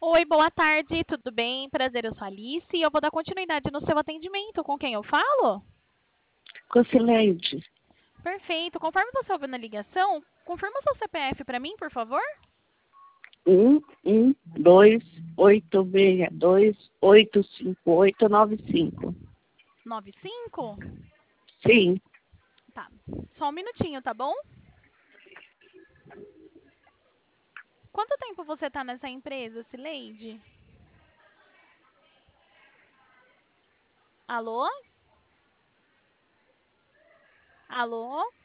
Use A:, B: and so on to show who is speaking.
A: Oi, boa tarde, tudo bem? Prazer, eu sou a Alice e eu vou dar continuidade no seu atendimento. Com quem eu falo?
B: Cocileide,
A: Perfeito. Conforme você ouviu na ligação, confirma seu CPF para mim, por favor?
B: 112-862-85895.
A: 95?
B: Sim,
A: Tá. Só um minutinho, tá bom? Quanto tempo você tá nessa empresa, Cileide? Alô? Alô?